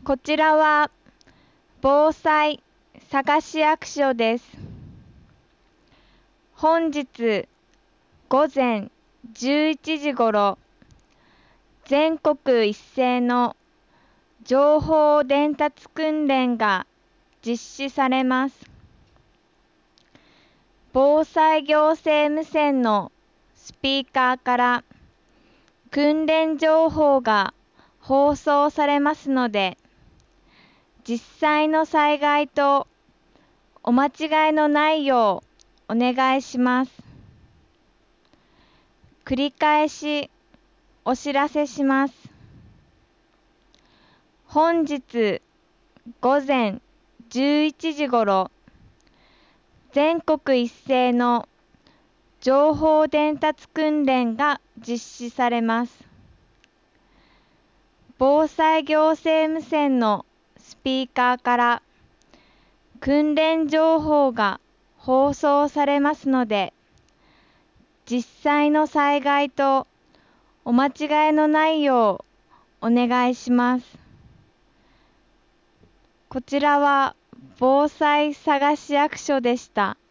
こちらは防災佐賀市役所です。本日午前11時ごろ、全国一斉の情報伝達訓練が実施されます。防災行政無線のスピーカーから訓練情報が放送されますので、実際の災害とお間違いのないようお願いします。繰り返しお知らせします。本日午前11時ごろ、全国一斉の情報伝達訓練が実施されます。防災行政無線のスピーカーから訓練情報が放送されますので、実際の災害とお間違いのないようお願いします。こちらは防災佐賀市役所でした。